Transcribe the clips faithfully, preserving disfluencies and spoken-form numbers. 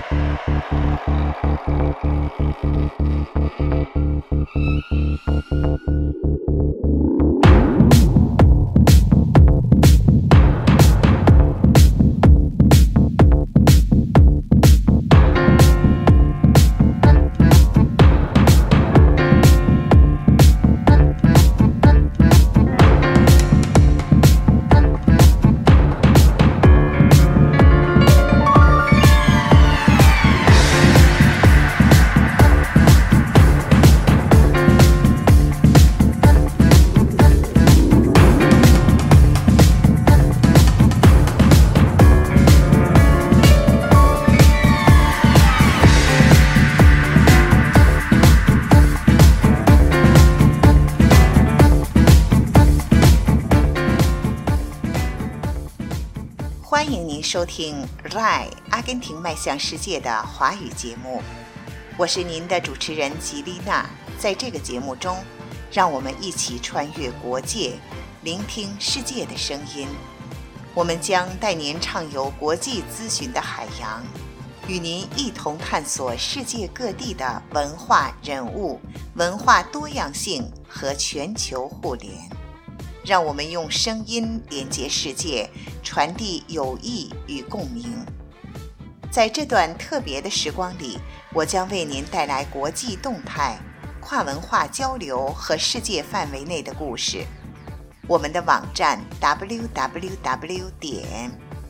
欢迎您收听 R A I 阿根廷迈向世界的华语节目，我是您的主持人吉丽娜。在这个节目中，让我们一起穿越国界，聆听世界的声音。我们将带您畅游国际资讯的海洋，与您一同探索世界各地的文化人物、文化多样性和全球互联。让我们用声音连接世界，传递友谊与共鸣。在这段特别的时光里，我将为您带来国际动态、跨文化交流和世界范围内的故事。我们的网站 double-u double-u double-u 点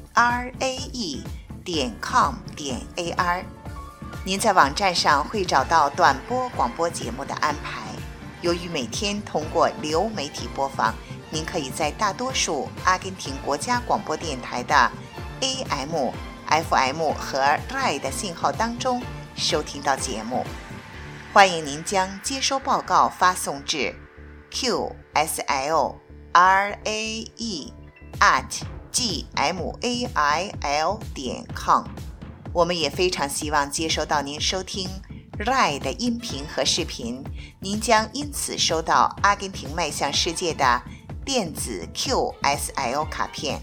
r a e 点 com 点 a r， 您在网站上会找到短波广播节目的安排。由于每天通过流媒体播放，您可以在大多数阿根廷国家广播电台的 A M、F M 和 R A I 的信号当中收听到节目。欢迎您将接收报告发送至 q s l r a e at g m a i l 点 com。我们也非常希望接收到您收听 R A I 的音频和视频，您将因此收到阿根廷迈向世界的电子 Q S L 卡片。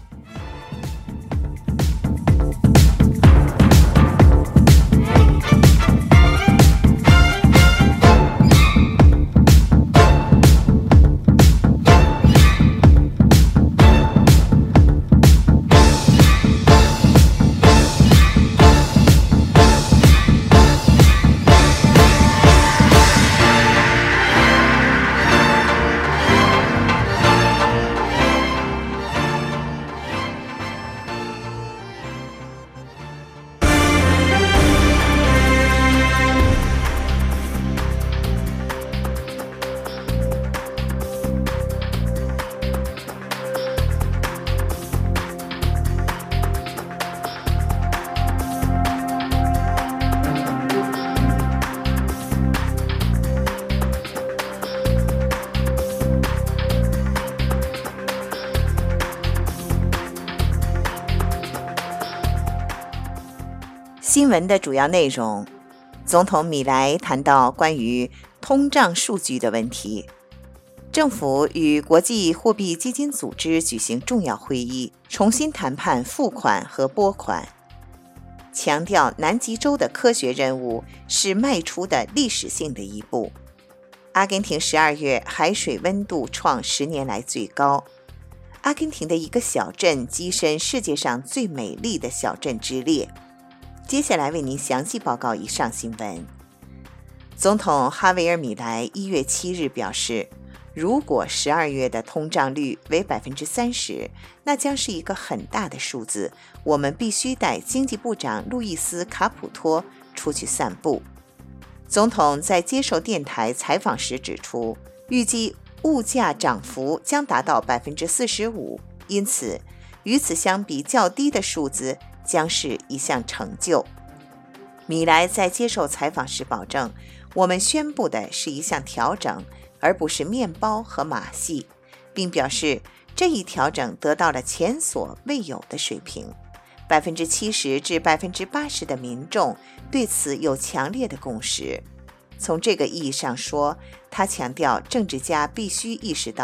新闻的主要内容：总统米莱谈到关于通胀数据的问题；政府与国际货币基金组织举行重要会议，重新谈判付款和拨款；强调南极洲的科学任务是迈出的历史性的一步；阿根廷十二月海水温度创十年来最高；阿根廷的一个小镇跻身世界上最美丽的小镇之列。接下来为您详细报告以上新闻。总统哈维尔·米莱一月七日表示，如果十二月的通胀率为 百分之三十， 那将是一个很大的数字，我们必须带经济部长路易斯·卡普托出去散步。总统在接受电台采访时指出，预计物价涨幅将达到 百分之四十五， 因此与此相比较低的数字将是一项成就。米莱在接受采访时保证，我们宣布的是一项调整，而不是面包和马戏，并表示这一调整得到了前所未有的水平。百分之七十至百分之八十的民众对此有强烈的共识。从这个意义上说，他强调政治家必须意识到，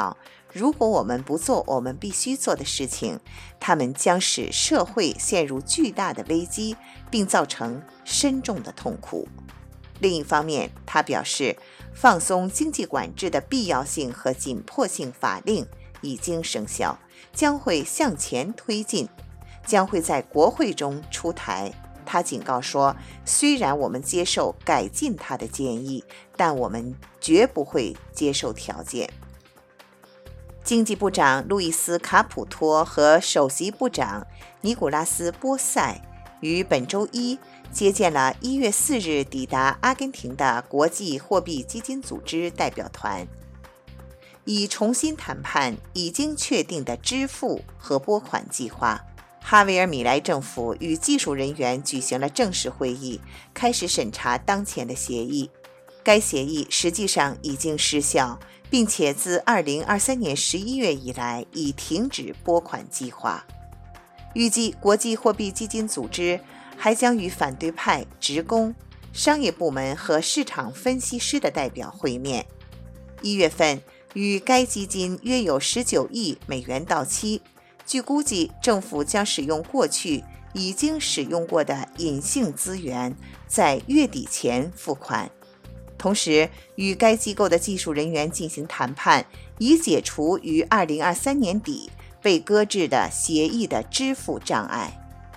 如果我们不做我们必须做的事情，它们将使社会陷入巨大的危机，并造成深重的痛苦。另一方面，他表示，放松经济管制的必要性和紧迫性法令已经生效，将会向前推进，将会在国会中出台。他警告说，虽然我们接受改进他的建议，但我们绝不会接受条件。经济部长路易斯·卡普托和首席部长尼古拉斯·波塞于本周一接见了一月四日抵达阿根廷的国际货币基金组织代表团，以重新谈判已经确定的支付和拨款计划。哈维尔·米莱政府与技术人员举行了正式会议，开始审查当前的协议。该协议实际上已经失效，并且自二零二三年十一月以来已停止拨款计划。预计国际货币基金组织还将与反对派、职工、商业部门和市场分析师的代表会面。一月份与该基金约有十九亿美元到期，据估计政府将使用过去已经使用过的隐性资源，在月底前付款。同时与该机构的技术人员进行谈判，以解除于二零二三年底被搁置的协议的支付障碍。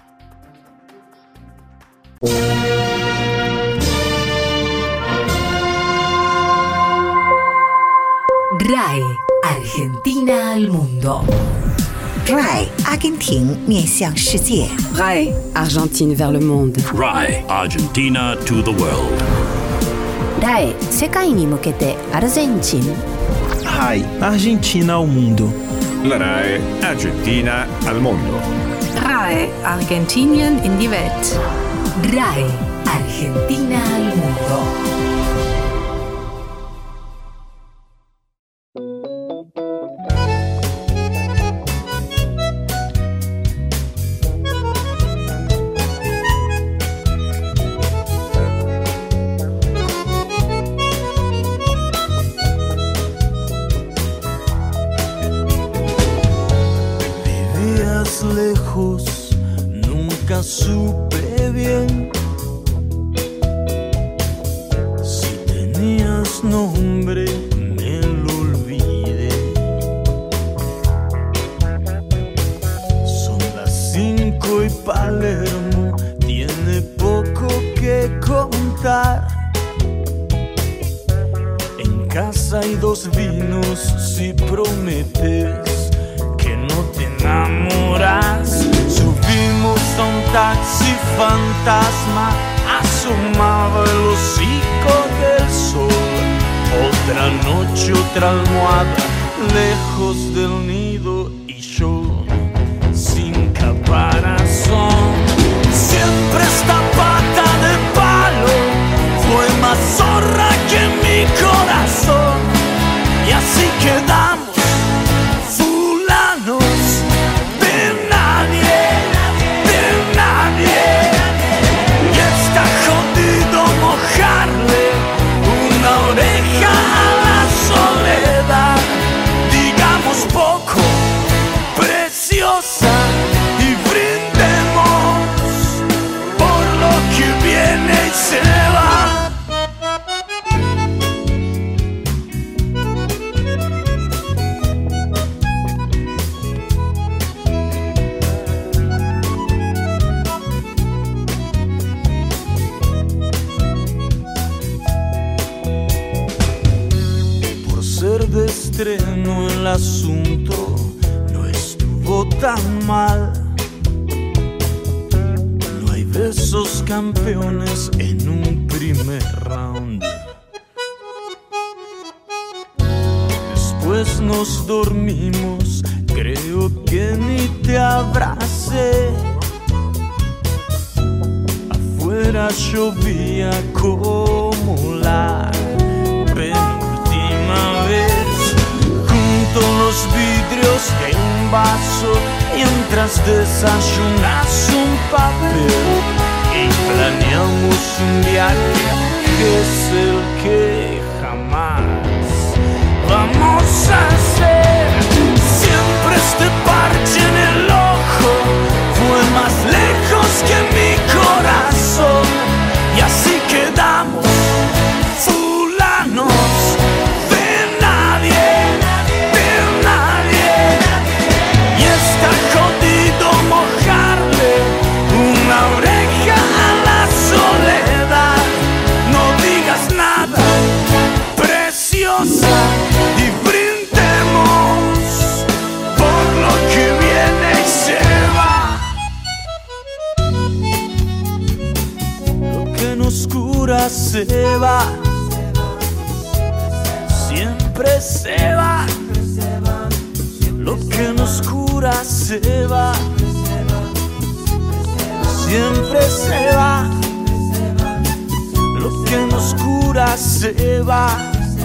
R A I Argentina al mundo. R A I 阿根廷面向世界。 R A I Argentine vers le monde. R A I Argentina to the world. R A I 世界に向けてアルゼンチン。 R A I Argentina ao mundo. La R A I Argentina al mundo. R A I Argentinien in die Welt. R A I Argentina al mundo. Lejos, nunca supe bien si tenías nombre, me lo olvidé. Son las cinco y Palermo tiene poco que contar. En casa hay dos vinos si prometes que no te enamoras. Subimos a un taxi fantasma, asomaba el hocico del sol. Otra noche, otra almohada, lejos del nido y yo sin caparazón. Siempre esta pata de palo fue más zorra que mi corazón. Y así quedamos y brindemos por lo que viene y se va. Por ser de estreno el asunto tan mal. No hay besos campeones en un primer round. Después nos dormimos, creo que ni te abracé. Afuera llovía como la penúltima vez. Junto los vidrios de un vaso, mientras desayunas un papel y planeamos un viaje que es el que jamás vamos a hacer. cura se va, siempre se va, lo que nos cura se va, siempre se va, lo que nos cura se va,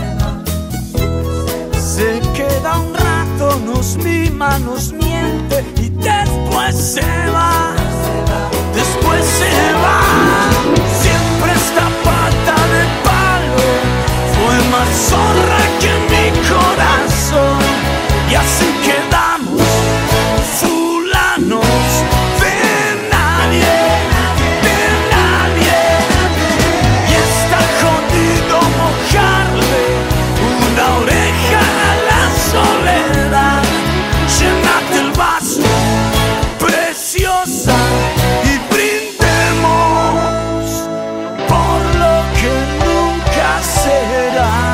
se queda un rato, nos mima, nos miente y después se va, después se va. Siempre esta pata de palo fue más zorra que mi corazón, y así quedamos fulanos de nadie, de nadie, y está jodido mojarle una oreja a la soledad. Llénate el vaso, preciosa, y brindemos por lo que nunca será.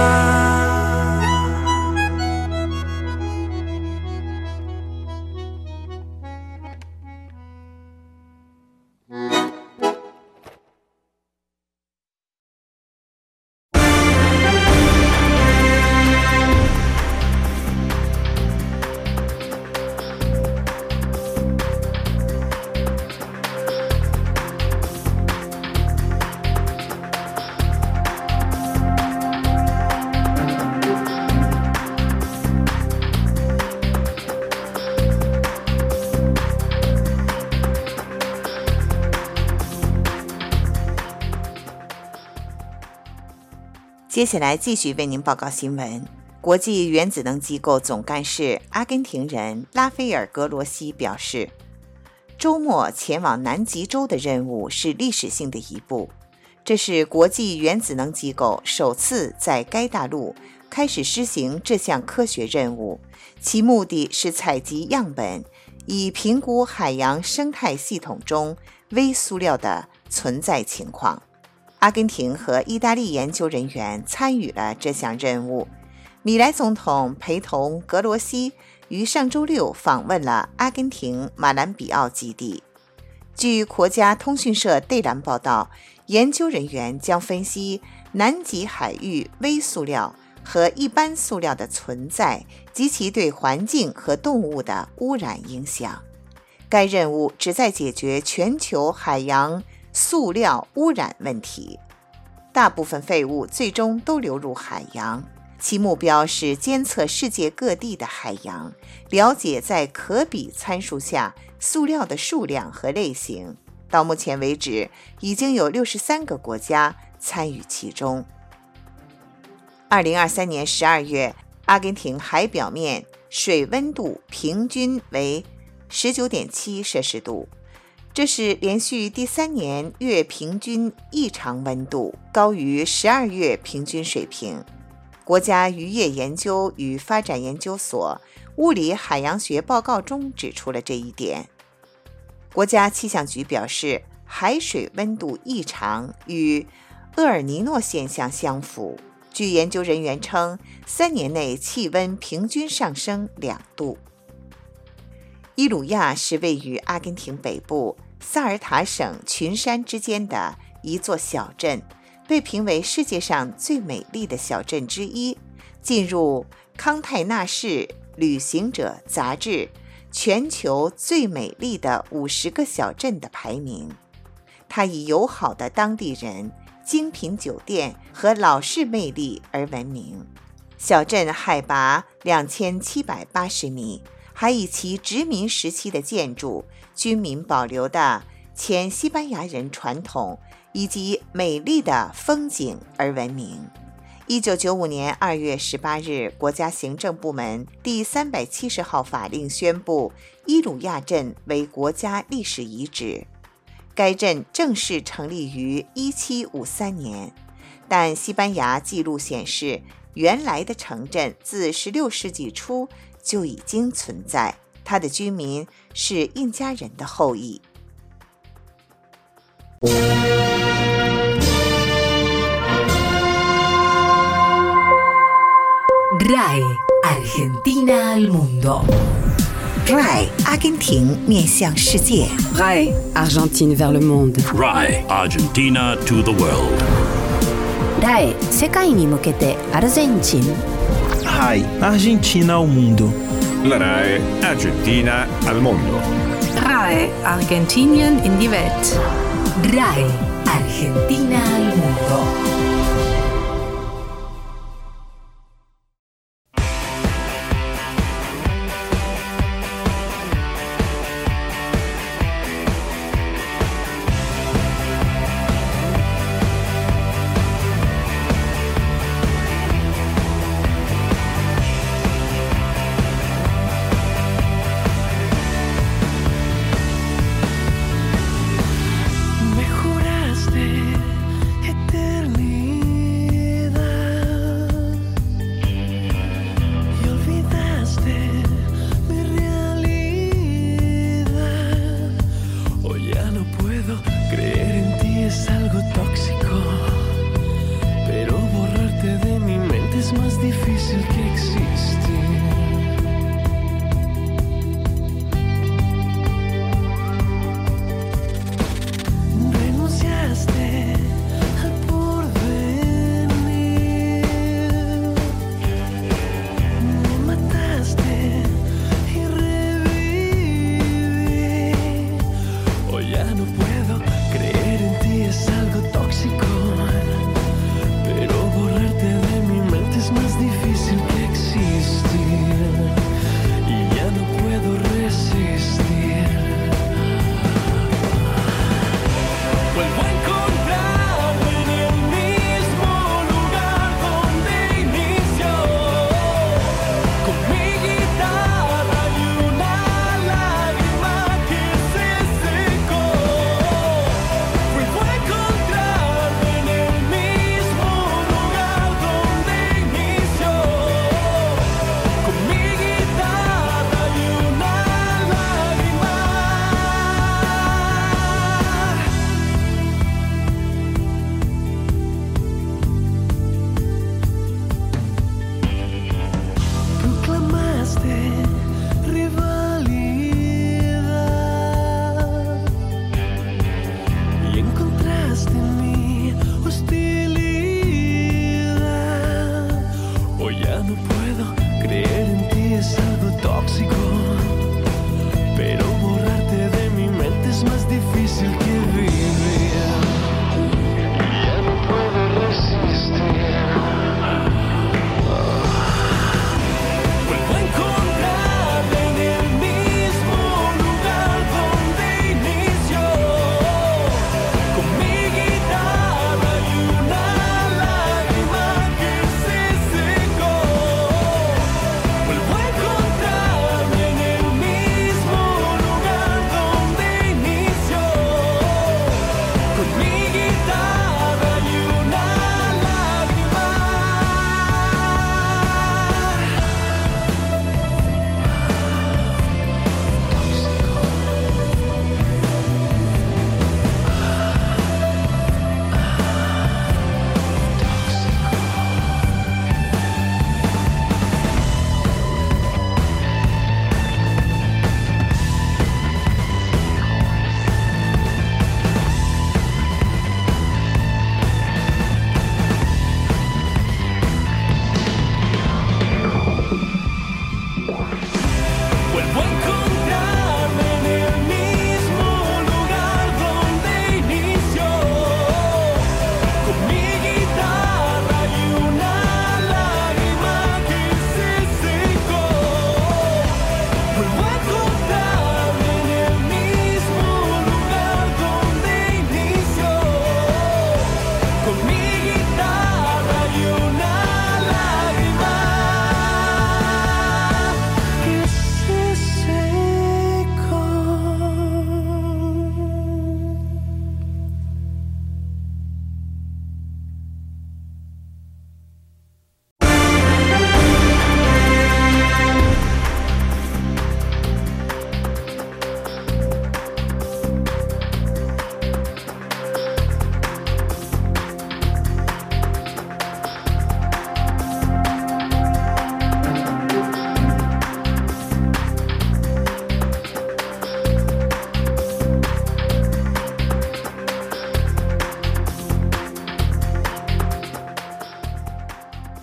接下来继续为您报告新闻。国际原子能机构总干事阿根廷人拉斐尔·格罗西表示，周末前往南极洲的任务是历史性的一步，这是国际原子能机构首次在该大陆开始施行这项科学任务，其目的是采集样本，以评估海洋生态系统中微塑料的存在情况。阿根廷和意大利研究人员参与了这项任务。米莱总统陪同格罗西于上周六访问了阿根廷马兰比奥基地。据国家通讯社对栏报道，研究人员将分析南极海域微塑料和一般塑料的存在及其对环境和动物的污染影响。该任务旨在解决全球海洋塑料污染问题，大部分废物最终都流入海洋，其目标是监测世界各地的海洋，了解在可比参数下塑料的数量和类型。到目前为止，已经有六十三个国家参与其中。二零二三年十二月，阿根廷海表面水温度平均为 十九点七摄氏度，这是连续第三年月平均异常温度高于十二月平均水平。国家渔业研究与发展研究所物理海洋学报告中指出了这一点。国家气象局表示，海水温度异常与厄尔尼诺现象相符。据研究人员称，三年内气温平均上升两度。伊鲁亚是位于阿根廷北部萨尔塔省群山之间的一座小镇，被评为世界上最美丽的小镇之一，进入康泰纳市旅行者杂志全球最美丽的五十个小镇的排名。它以友好的当地人、精品酒店和老式魅力而闻名。小镇海拔两千七百八十米，还以其殖民时期的建筑、居民保留的前西班牙人传统以及美丽的风景而闻名。一九九五年二月十八日，国家行政部门第三百七十号法令宣布伊鲁亚镇为国家历史遗址。该镇正式成立于一七五三年，但西班牙记录显示，原来的城镇自十六世纪初就已经存在，它的居民是印加人的后裔。 R A I Argentina al mundo. R A I 阿根廷面向世界 R A I Argentine vers le monde. R A I Argentina to the world. R A I 世界に向けてアルゼンチン R A I Argentina ao mundo. La R A I Argentina al mondo. R A I Argentinien in die Welt. R A I Argentina al mundo. Fui a encontrarme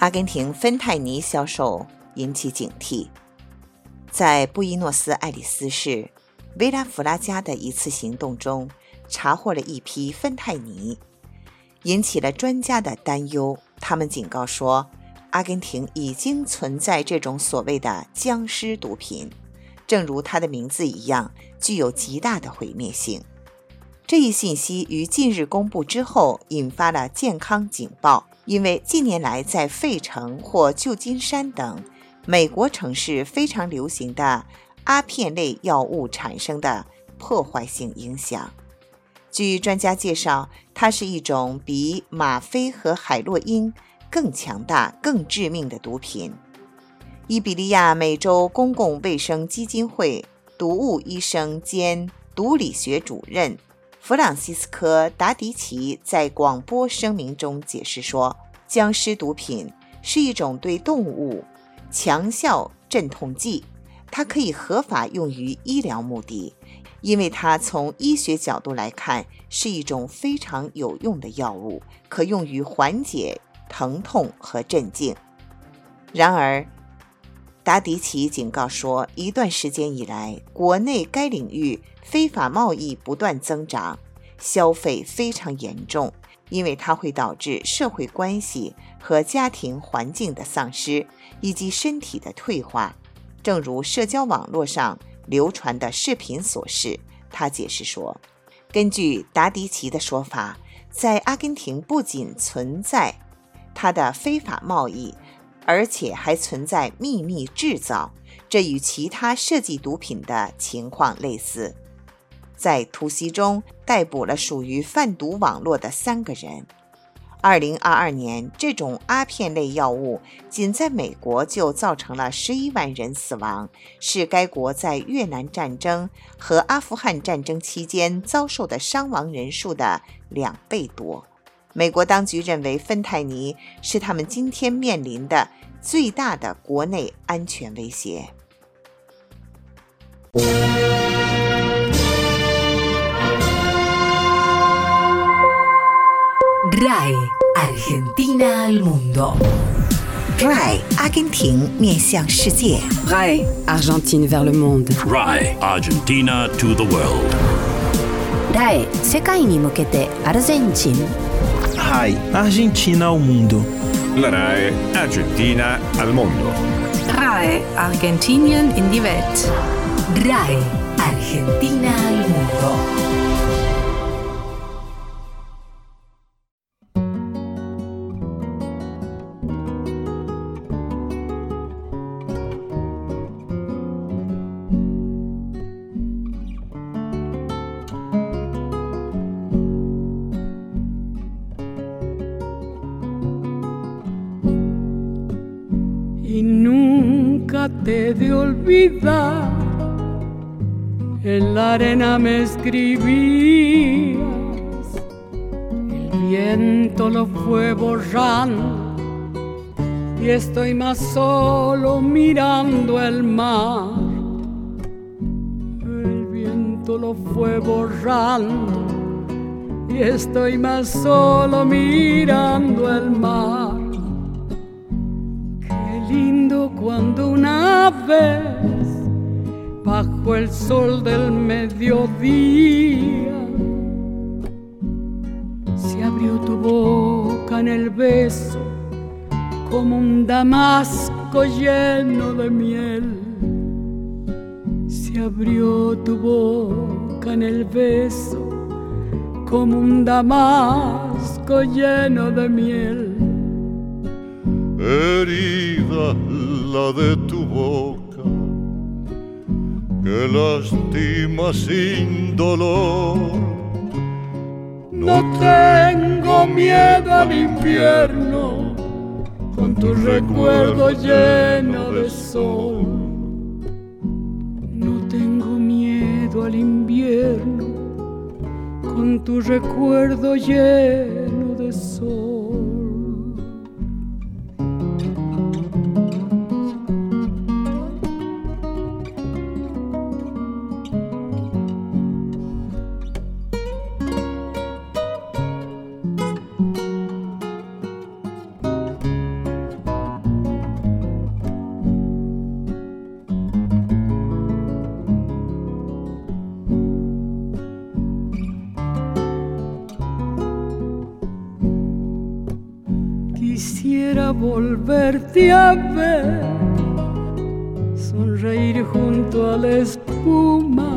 阿根廷芬太尼销售引起警惕。在布宜诺斯艾利斯市维拉弗拉加的一次行动中，查获了一批芬太尼，引起了专家的担忧。他们警告说，阿根廷已经存在这种所谓的僵尸毒品，正如它的名字一样，具有极大的毁灭性。这一信息于近日公布之后，引发了健康警报，因为近年来在费城或旧金山等美国城市非常流行的阿片类药物产生的破坏性影响。据专家介绍，它是一种比吗啡和海洛因更强大、更致命的毒品。伊比利亚美洲公共卫生基金会毒物医生兼毒理学主任弗朗西斯科·达迪奇在广播声明中解释说，僵尸毒品是一种对动物强效镇痛剂，它可以合法用于医疗目的，因为它从医学角度来看是一种非常有用的药物，可用于缓解疼痛和镇静。然而，达迪奇警告说，一段时间以来，国内该领域非法贸易不断增长，消费非常严重，因为它会导致社会关系和家庭环境的丧失，以及身体的退化，正如社交网络上流传的视频所示。他解释说，根据达迪奇的说法，在阿根廷不仅存在它的非法贸易，而且还存在秘密制造，这与其他设计毒品的情况类似。在突袭中逮捕了属于贩毒网络的三个人。二零二二年，这种阿片类药物仅在美国就造成了十一万人死亡，是该国在越南战争和阿富汗战争期间遭受的伤亡人数的两倍多。美国当局认为芬太尼是他们今天面临的最大的国内安全威胁。 R A I Argentina al mundo. R A I 阿根廷面向世界。 R A I Argentine vers le monde. R A I Argentina to the world. R A I 世界に向けてアルゼンチン。 R A I Argentina ao mundo. La R A I Argentina al mondo. R A I Argentinien in die Welt. R A I Argentina al mundo. Y nunca te he de olvidar, en la arena me escribías, el viento lo fue borrando y estoy más solo mirando el mar. El viento lo fue borrando y estoy más solo mirando el mar. Lindo cuando una vez bajo el sol del mediodía se abrió tu boca en el beso como un damasco lleno de miel. Se abrió tu boca en el beso como un damasco lleno de miel. Herida la de tu boca, que lastima sin dolor. No tengo miedo al invierno, con tu recuerdo lleno de sol. No tengo miedo al invierno, con tu recuerdo lleno de sol. Quisiera volverte a ver, sonreír junto a la espuma,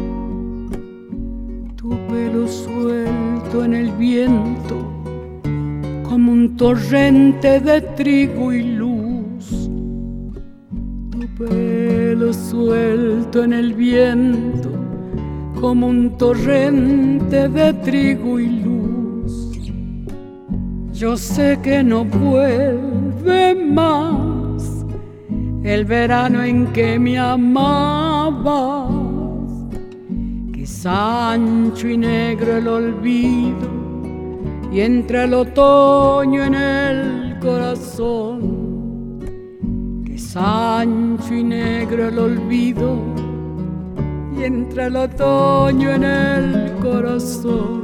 tu pelo suelto en el viento, como un torrente de trigo y luz. Tu pelo suelto en el viento, como un torrente de trigo y luz. Yo sé que no vuelve más el verano en que me amabas, que es ancho y negro el olvido y entra el otoño en el corazón, que es ancho y negro el olvido y entra el otoño en el corazón.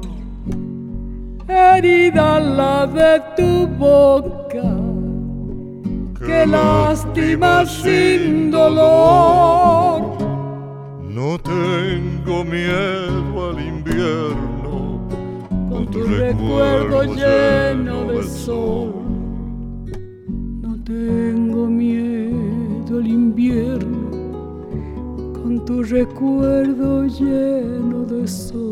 Herida la de tu boca, que lástima sin dolor. No tengo miedo al invierno, con tu recuerdo lleno de sol. No tengo miedo al invierno, con tu recuerdo lleno de sol.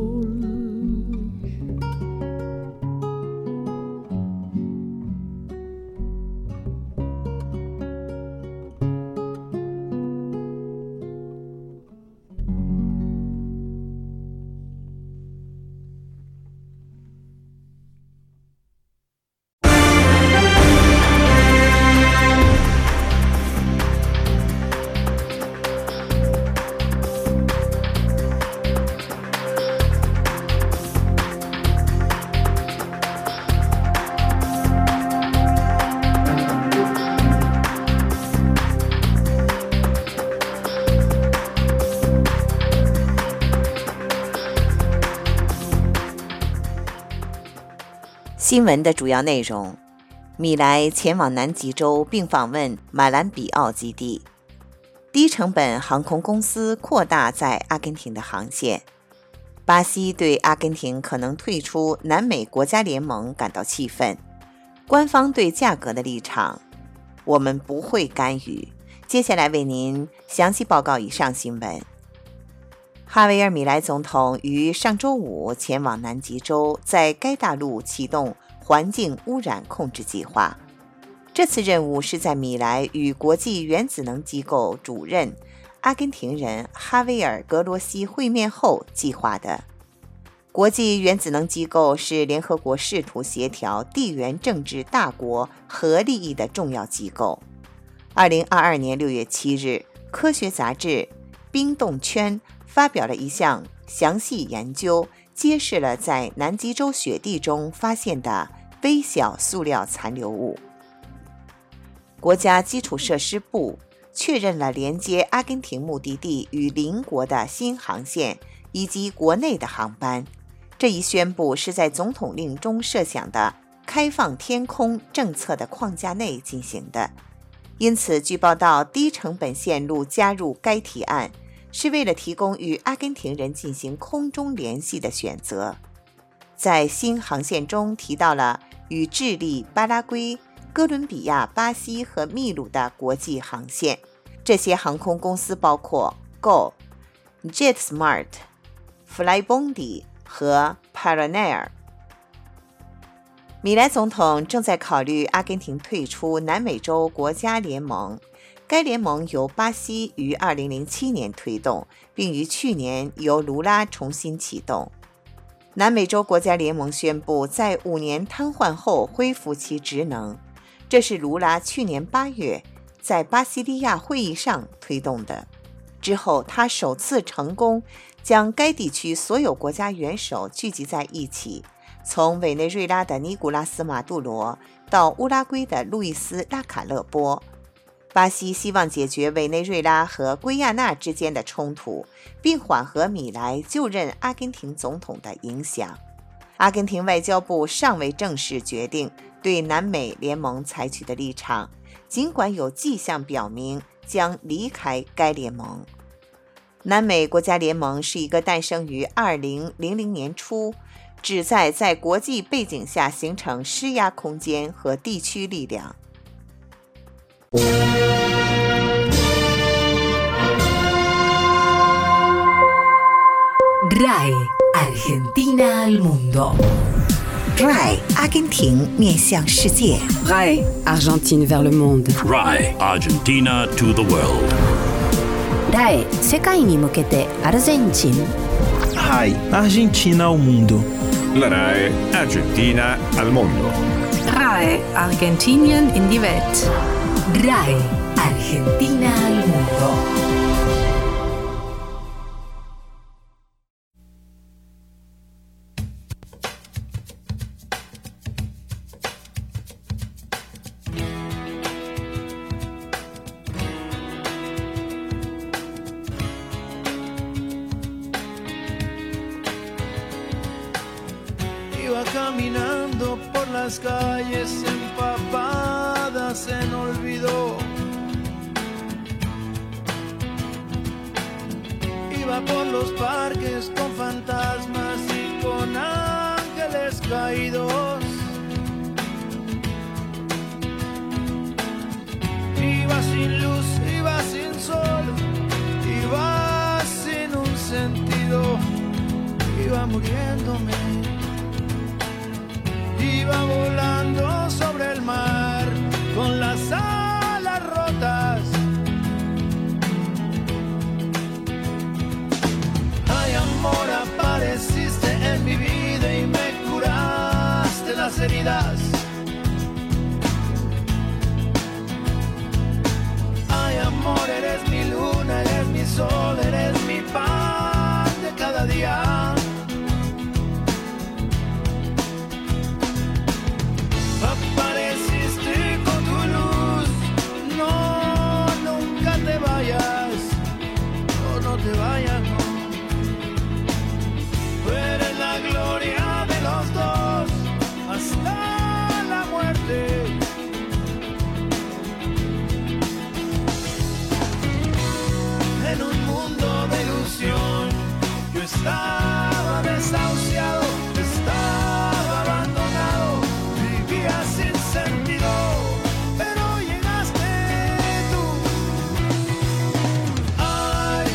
新闻的主要内容：米莱前往南极洲并访问马兰比奥基地；低成本航空公司扩大在阿根廷的航线；巴西对阿根廷可能退出南美国家联盟感到气愤；官方对价格的立场，我们不会干预。接下来为您详细报告以上新闻。哈维尔·米莱总统于上周五前往南极洲，在该大陆启动环境污染控制计划。这次任务是在米莱与国际原子能机构主任阿根廷人哈维尔·格罗西会面后计划的。国际原子能机构是联合国试图协调地缘政治大国核利益的重要机构。二零二二年六月七日，科学杂志《冰冻圈》发表了一项详细研究，揭示了在南极洲雪地中发现的微小塑料残留物。国家基础设施部确认了连接阿根廷目的地与邻国的新航线以及国内的航班。这一宣布是在总统令中设想的开放天空政策的框架内进行的。因此，据报道，低成本线路加入该提案是为了提供与阿根廷人进行空中联系的选择。在新航线中提到了与智利、巴拉圭、哥伦比亚、巴西和秘鲁的国际航线。这些航空公司包括 Go、JetSmart、Flybondi 和 Pioneer。米莱总统正在考虑阿根廷退出南美洲国家联盟。该联盟由巴西于二零零七年推动，并于去年由卢拉重新启动。南美洲国家联盟宣布在五年瘫痪后恢复其职能，这是卢拉去年八月在巴西利亚会议上推动的。之后，他首次成功将该地区所有国家元首聚集在一起，从委内瑞拉的尼古拉斯·马杜罗到乌拉圭的路易斯·拉卡勒波。巴西希望解决委内瑞拉和圭亚那之间的冲突，并缓和米莱就任阿根廷总统的影响。阿根廷外交部尚未正式决定对南美联盟采取的立场，尽管有迹象表明将离开该联盟。南美国家联盟是一个诞生于二零零零年初， 旨在在国际背景下形成施压空间和地区力量。 R A I Argentina al mundo. R A I 阿根廷面向世界。 R A I Argentine vers le monde. R A I Argentina to the world. R A I 世界に向けてアルゼンチン。 R A I Argentina ao mundo. La R A I Argentina al mondo. R A I Argentinien in die Welt. R A I Argentina al mundo. Iba caminando por las calles empapadas en olvido. Iba por los parques con fantasmas y con ángeles caídos. Iba sin luz, iba sin sol, iba sin un sentido, iba muriéndome. Iba volando sobre el mar con las alas rotas. Ay, amor, apareciste en mi vida y me curaste las heridas. Ay, amor, eres mi luna, eres mi sol, eres mi pan de cada día. Apareciste con tu luz, no, nunca te vayas, no, no te vayas, no. Tú eres la gloria de los dos, hasta la muerte. En un mundo de ilusión, yo estaba desahuciado, estaba abandonado. Sin sentido, pero llegaste tú. Ay,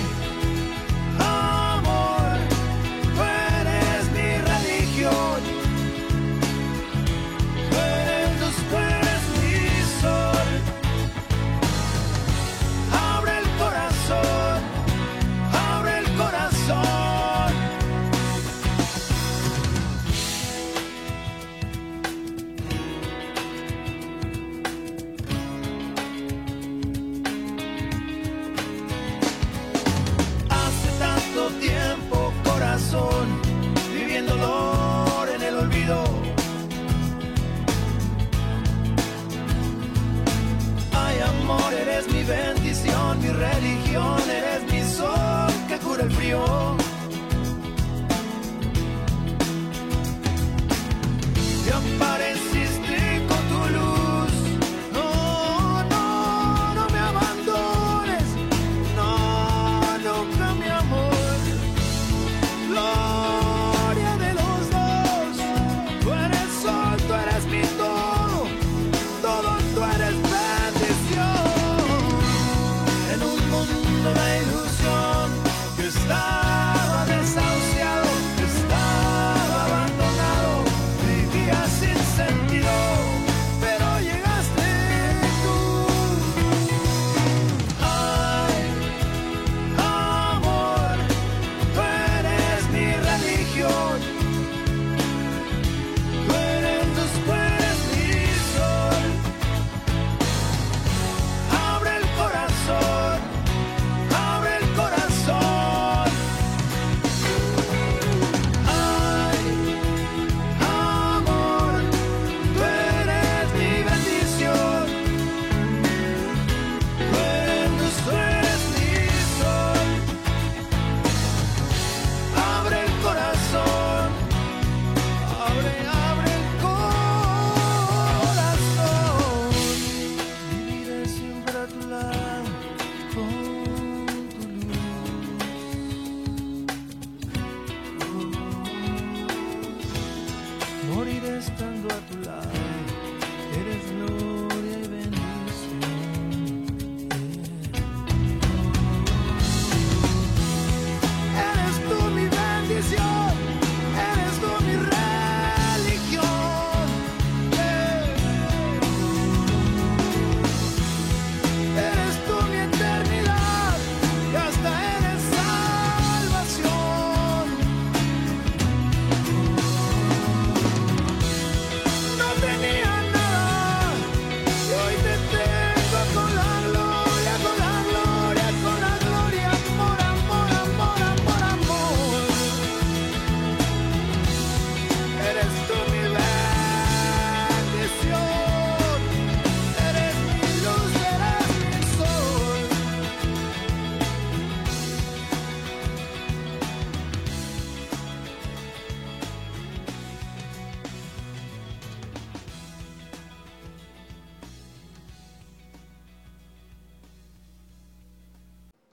amor, tú eres mi religión. Tú eres luz, tú eres mi sol. Abre el corazón, abre el corazón. Tiempo, corazón, viviendo dolor en el olvido. Ay, amor, eres mi bendición, mi religión, eres mi sol que cura el frío. Y apareciste con tu luz. No, no, no me abandones. No, nunca, mi amor. Gloria de los dos, tú eres sol, tú eres mi todo, todo tú eres bendición. En un mundo de ilusión que está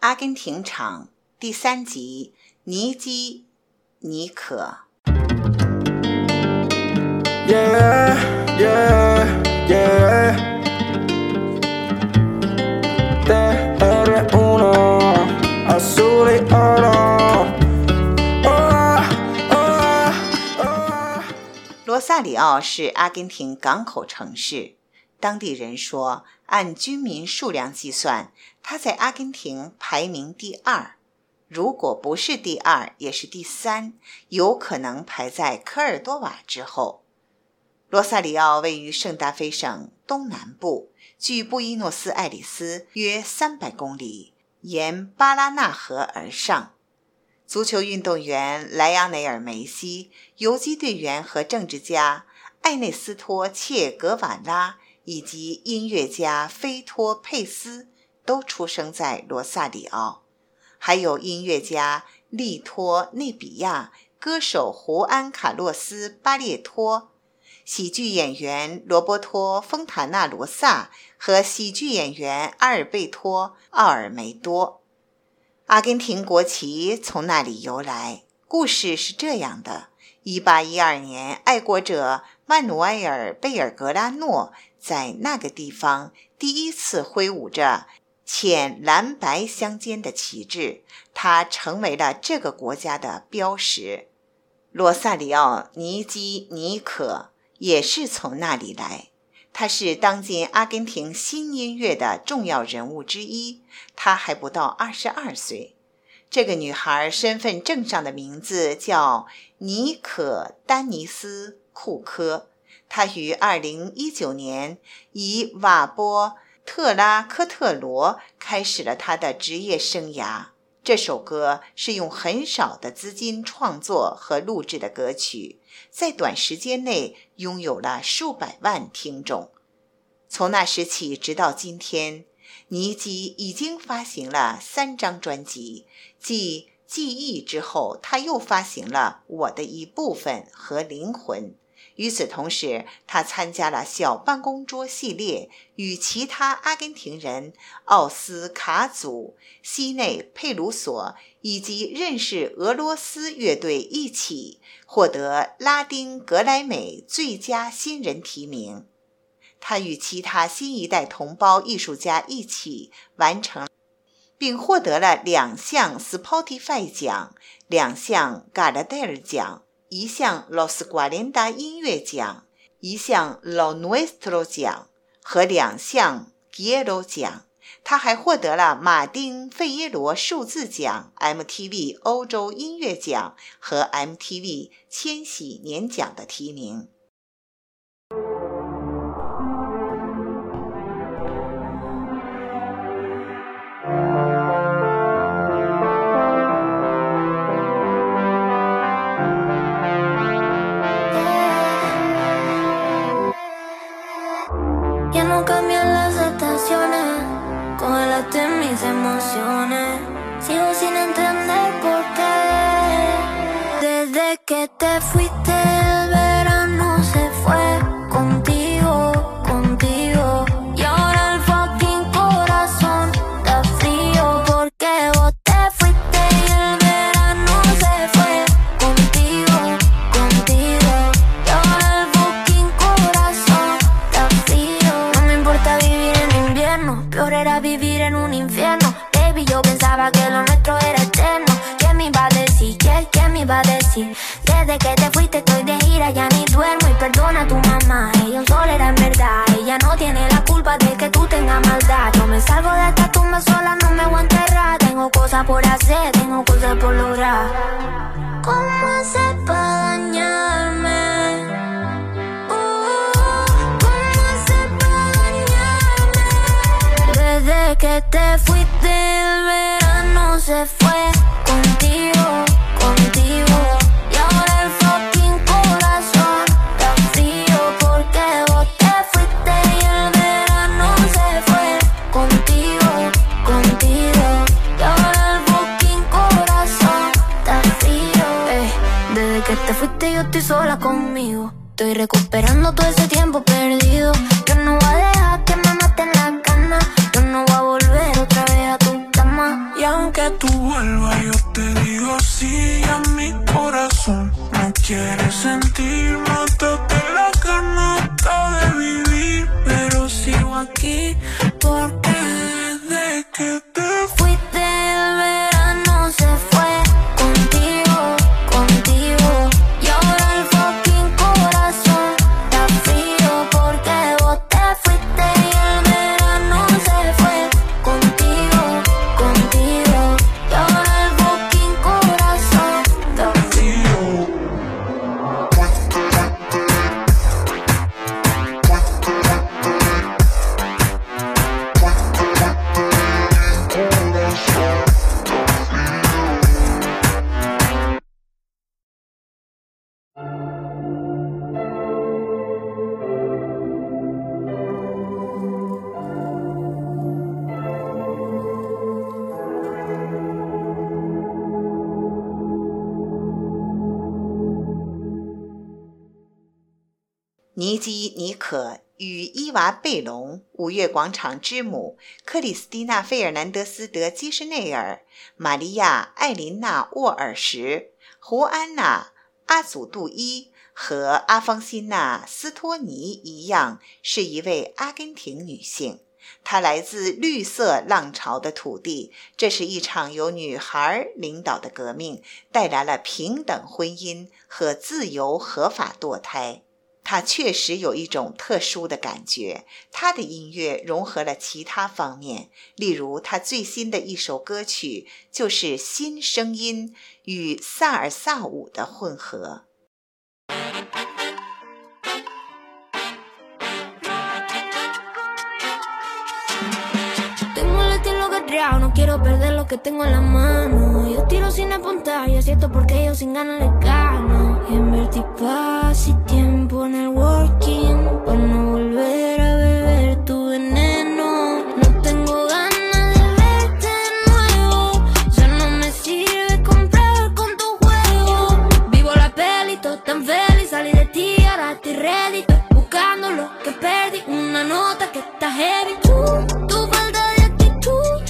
阿根廷场第三集尼基尼可。 Yeah, yeah, yeah. T R 一 azul y oro. Oh, oh, oh. 罗萨里奥是阿根廷港口城市，当地人说，按居民数量计算，它在阿根廷排名第二，如果不是第二，也是第三，有可能排在科尔多瓦之后。罗萨里奥位于圣达菲省东南部，距布宜诺斯艾利斯约三百公里，沿巴拉纳河而上。足球运动员莱昂内尔·梅西、游击队员和政治家艾内斯托·切格瓦拉以及音乐家菲托·佩斯都出生在罗萨里奥，还有音乐家利托·内比亚、歌手胡安·卡洛斯·巴列托、喜剧演员罗伯托·丰塔纳罗萨和喜剧演员阿尔贝托·奥尔梅多。阿根廷国旗从那里由来，故事是这样的：一八一二年，爱国者曼努埃尔·贝尔格拉诺在那个地方第一次挥舞着浅蓝白相间的旗帜，它成为了这个国家的标识。罗萨里奥尼基尼可也是从那里来，她是当今阿根廷新音乐的重要人物之一，她还不到二十二岁。这个女孩身份证上的名字叫尼可丹尼斯库科，她于二零一九年以瓦波特拉科特罗开始了她的职业生涯。这首歌是用很少的资金创作和录制的歌曲，在短时间内拥有了数百万听众。从那时起直到今天，尼基已经发行了三张专辑，继《记忆》之后，他又发行了《我的一部分》和《灵魂》。与此同时，他参加了小办公桌系列，与其他阿根廷人奥斯卡祖、西内佩鲁索以及认识俄罗斯乐队一起获得拉丁格莱美最佳新人提名。他与其他新一代同胞艺术家一起完成，并获得了两项 Spotify 奖、两项 Gardel 奖、一项 Los cuarenta 音乐奖、一项 Lo Nuestro 奖和两项 Quiero 奖。他还获得了马丁·费耶罗数字奖、M T V 欧洲音乐奖和 M T V 千禧年奖的提名。 Sigo sin entender por qué desde que te fuiste el verano se fue contigo, contigo y ahora el fucking corazón está frío porque vos te fuiste y el verano se fue contigo, contigo y ahora el fucking corazón está frío. No me importa vivir en invierno, peor era vivir en un infierno. Yo pensaba que lo nuestro era eterno. ¿Quién me iba a decir? ¿Quién, quién me iba a decir? Desde que te fuiste estoy de gira, ya ni duermo. Y perdona a tu mamá, ella un sol era en verdad. Ella no tiene la culpa de que tú tengas maldad. Yo me salgo de esta tumba sola, no me voy a enterrar. Tengo cosas por hacer, tengo cosas por lograr. ¿Cómo hacer para dañarme? Uh, ¿Cómo hacer para dañarme? Desde que te fuiste el verano se fue contigo, contigo y ahora el fucking corazón está frío porque vos te fuiste y el verano se fue contigo, contigo y ahora el fucking corazón está frío. Ey, desde que te fuiste yo estoy sola conmigo, estoy recuperando todo ese tiempo perdido. Yo no voy a dejar que me maten las ganas, yo no voy a volver otra vez a tu cama. Y ahora que tú vuelvas, yo te digo sí a mi corazón. No quieres sentir, mátate la ganata de vivir, pero sigo aquí porque desde que te fuiste el verano se fue contigo, contigo. Y ahora el fucking corazón está frío porque vos te fuiste y el verano se fue contigo, contigo. Y ahora el fucking corazón está frío. 尼基·尼可与伊娃·贝隆、五月广场之母、克里斯蒂娜·费尔南德斯·德基什内尔、玛利亚·艾琳娜·沃尔什、胡安娜·阿祖杜伊和阿方辛娜·斯托尼一样，是一位阿根廷女性。她来自绿色浪潮的土地，这是一场由女孩领导的革命，带来了平等婚姻和自由合法堕胎。她确实有一种特殊的感觉，她的音乐融合了其他方面，例如她最新的一首歌曲就是新声音与萨尔萨舞的混合。 No quiero perder lo que tengo en la mano. Yo tiro sin apuntar y acierto porque yo sin ganas le gano. Y invertí paz y tiempo en el working para no volver a beber tu veneno. No tengo ganas de verte de nuevo. Ya no me sirve comprar con tu juego. Vivo la peli, todo tan feliz. Salí de ti, ahora estoy ready. Estoy buscando lo que perdí. Una nota que está heavy. Tú, tu falta de actitud.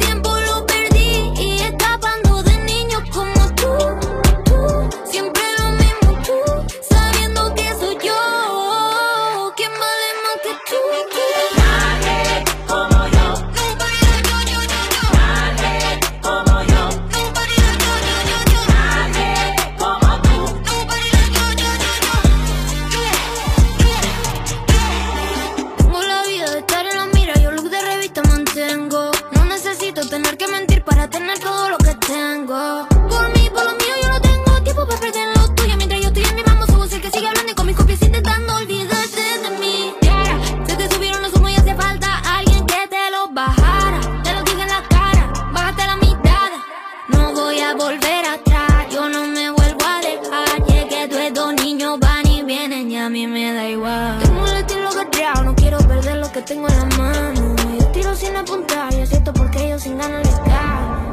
Tener que mentir para tener todo lo que tengo. Por mí, por lo mío, yo no tengo tiempo para perder lo tuyo. Mientras yo estoy en mi mambo, somos el que sigue hablando y con mis copias intentando olvidarte de mí. Y ahora, se te subieron los humos y hace falta alguien que te los bajara. Te lo dije en la cara, bájate la mirada. No voy a volver atrás, yo no me vuelvo a dejar. Llegué, tú estos niños van y vienen y a mí me da igual. Tengo el estilo guerreado, no quiero perder lo que tengo en la mano. Yo tiro sin apuntar y acierto porque yo sin ganas les gano.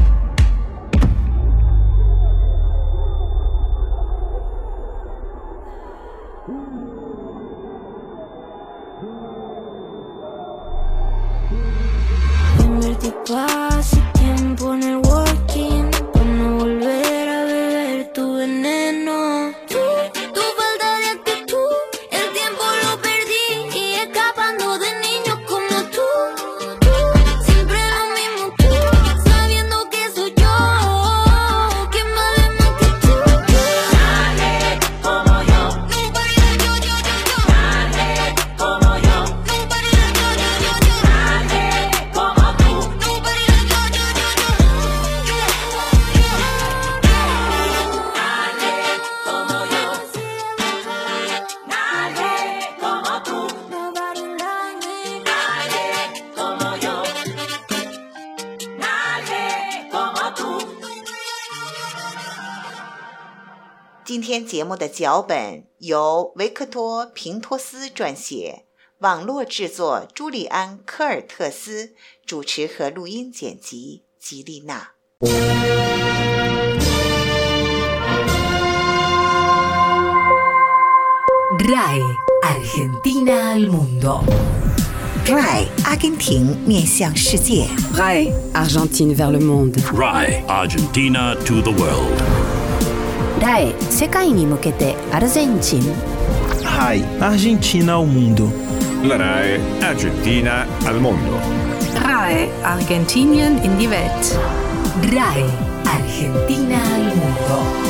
Invertí paz y tiempo en el working para no volver a beber tu veneno. Tú, tu falta de actitud, el tiempo lo perdí y escapando de niños como tú. Tú, siempre lo mismo tú, sabiendo que soy yo. ¿Quién vale más que tú? Nadie como yo. Nobody like yo, yo, yo, yo. Nadie como yo. Nobody like yo, yo, yo, yo. Nadie como tú. Nobody like yo, yo, yo, yo. Nadie como yo. Nadie como tú. Nobody like me. Nadie como yo. Nadie como tú. 今天节目的脚本由维克多·平托斯撰写，网络制作朱利安·科尔特斯，主持和录音剪辑吉丽娜。 R A E Argentina al mundo. R A I 阿根廷面向世界 R A I Argentine vers le monde. R A I Argentina to the world. R A I 世界に向けてアルゼンチン R A I Argentina ao mundo. La R A I Argentina al mondo. R A I Argentinien in die Welt. R A I Argentina al mundo.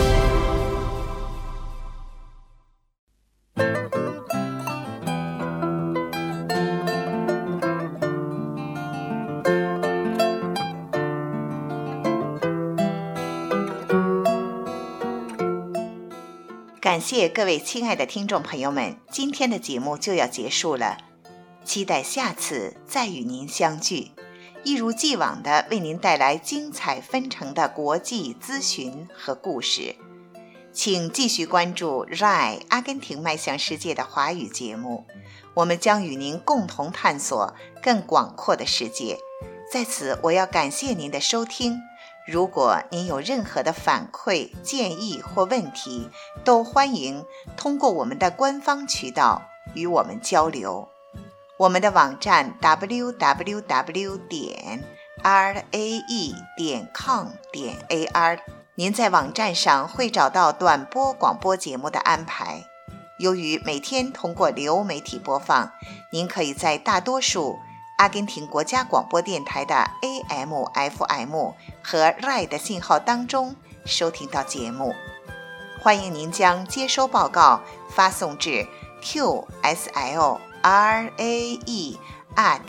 感谢各位亲爱的听众朋友们，今天的节目就要结束了，期待下次再与您相聚，一如既往地为您带来精彩纷呈的国际资讯和故事。请继续关注 R A I 阿根廷迈向世界的华语节目，我们将与您共同探索更广阔的世界。在此，我要感谢您的收听。如果您有任何的反馈、建议或问题，都欢迎通过我们的官方渠道与我们交流。我们的网站 double-u double-u double-u 点 r a e 点 com 点 a r， 您在网站上会找到短波广播节目的安排。由于每天通过流媒体播放，您可以在大多数阿根廷国家广播电台的 A M F M 和 R A I 的信号当中收听到节目。欢迎您将接收报告发送至 Q S L R A E at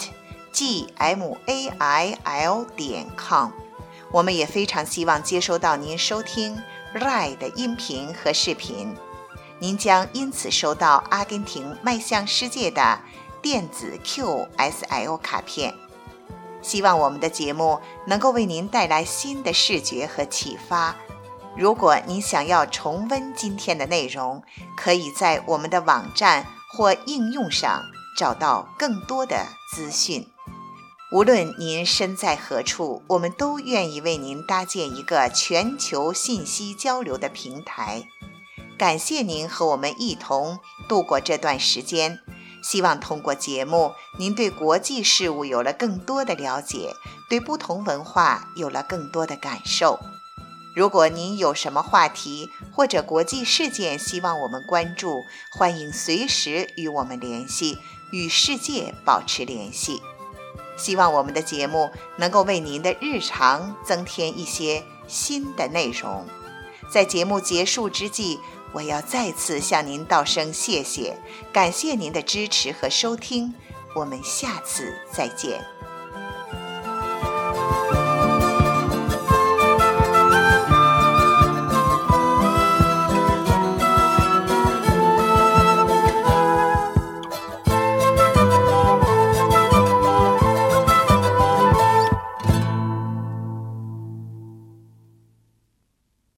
G M A I L 点 com。我们也非常希望接收到您收听 R A I 的音频和视频，您将因此收到阿根廷迈向世界的电子 Q S L 卡片。希望我们的节目能够为您带来新的视觉和启发。如果您想要重温今天的内容，可以在我们的网站或应用上找到更多的资讯。无论您身在何处，我们都愿意为您搭建一个全球信息交流的平台。感谢您和我们一同度过这段时间。希望通过节目，您对国际事务有了更多的了解，对不同文化有了更多的感受。如果您有什么话题或者国际事件希望我们关注，欢迎随时与我们联系，与世界保持联系。希望我们的节目能够为您的日常增添一些新的内容。在节目结束之际，我要再次向您道声谢谢，感谢您的支持和收听，我们下次再见。